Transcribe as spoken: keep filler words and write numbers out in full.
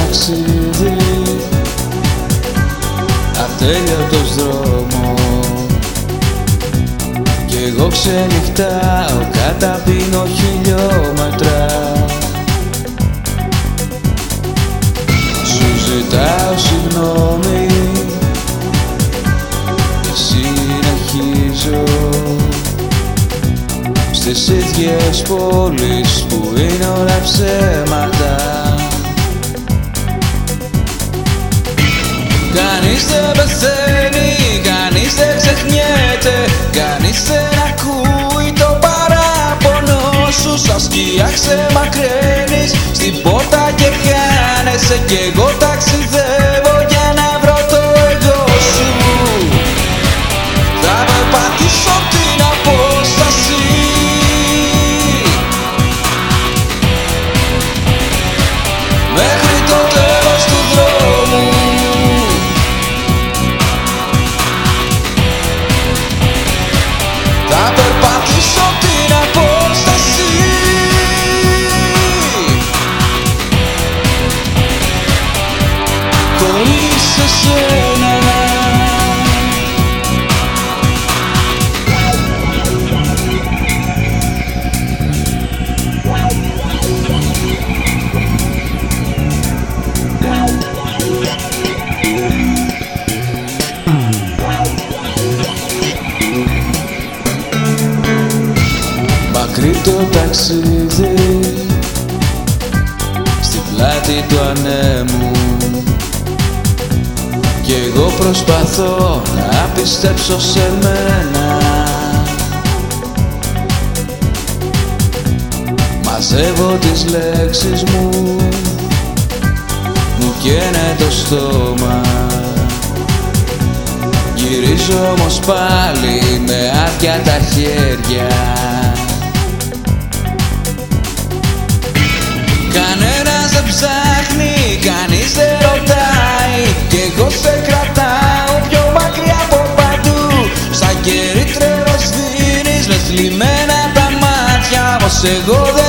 ταξίδι, ατέλειωτος δρόμος, κι εγώ ξενυχτάω, καταπίνω χιλιόμετρα. Σου ζητάω συγγνώμη, και συνεχίζω στις ίδιες πόλεις που είναι όλα ψέματα. Κανείς δεν πεθαίνει, κανείς δεν ξεχνιέται, κανείς δεν ακούει το παράπονο σου. Σαν σκιά ξεμακραίνεις στην πόρτα και χάνεσαι, κι εγώ ταξιδεύω για να βρω το εγώ σου. Θα περπατήσω την απόσταση, μέχρι το τέλος του δρόμου. Θα περπατήσω την απόσταση, χωρίς εσένα. Μακρύ το ταξίδι, στην πλάτη του ανέμου, κι εγώ προσπαθώ να πιστέψω σε μένα. Μαζεύω τις λέξεις μου, μου καίνε το στόμα. Γυρίζω όμως πάλι με άδεια τα χέρια. Κανένας δεν ψάχνει, κανείς δεν ρωτάει, κι εγώ σε κρατάω πιο μακριά από παντού. Σαν κερί τρελός δίνεις με θλιμμένα τα μάτια, πως εγώ δεν